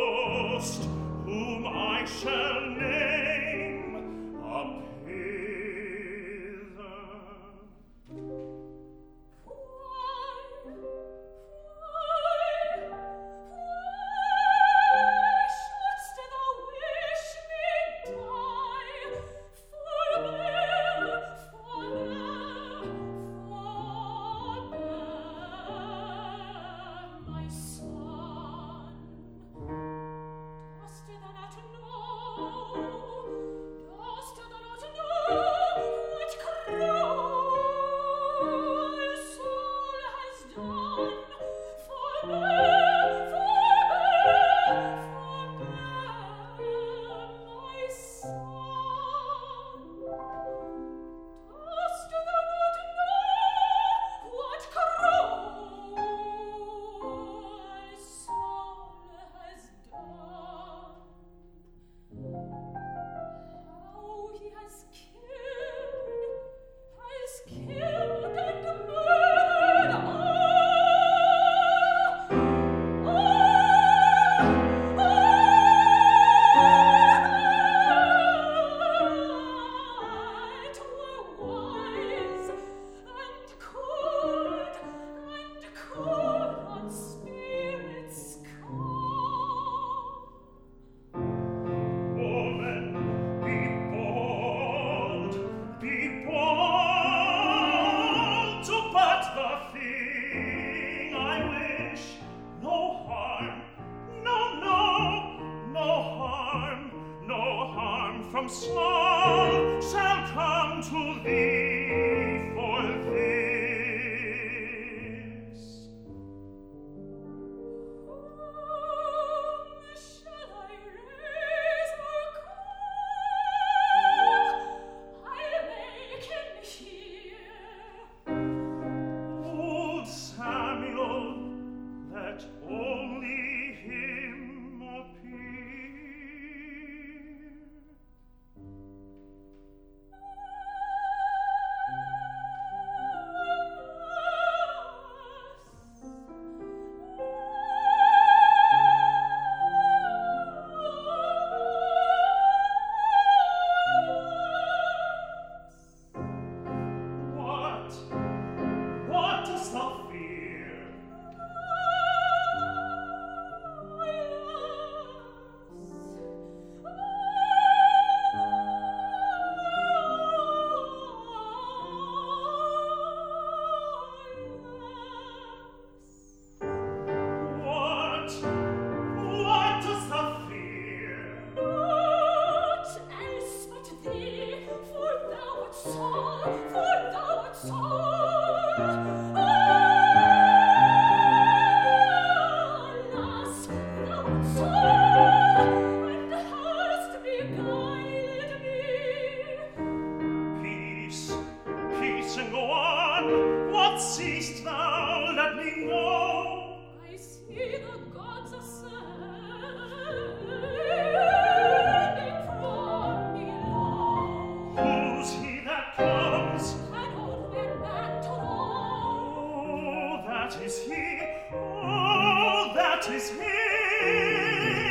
ghost, whom I shall name Apitha. Shouldst thou wish me die? Forbear, my son. Dost thou not know? Dost thou not know what cruel soul has done? Forbear, my son. Dost thou not know what cruel soul has done? How he has killed and murdered it were wise and could on spirits come. Woman, be bold to but the thing I wish. No harm, no harm from small shall come to thee for this. Whom shall I raise or call? I'll make him hear. Old Samuel, let only him appear. What dost thou fear? What dost thou fear? Naught else but thee, for thou art Saul, Alas, thou art Saul, and hast beguiled me. Peace, and go on. What seest thou? Let me know. I see the gods ascending from below. Who's he that comes? An old man Toro. Oh, that is he. Oh, that is he.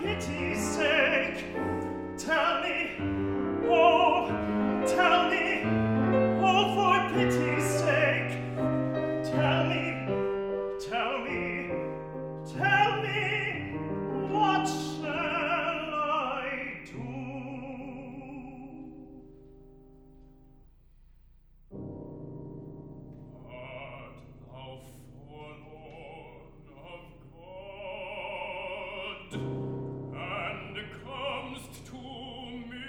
pity's sake, tell me, oh, tell me, oh, for pity's sake, tell me, tell me, tell me, what shall I do? Art thou forlorn of God, and comest to me?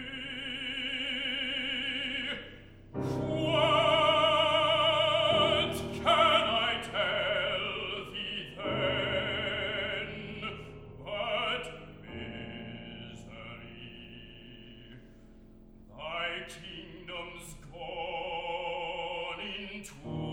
What can I tell thee then but misery? Thy kingdom's gone into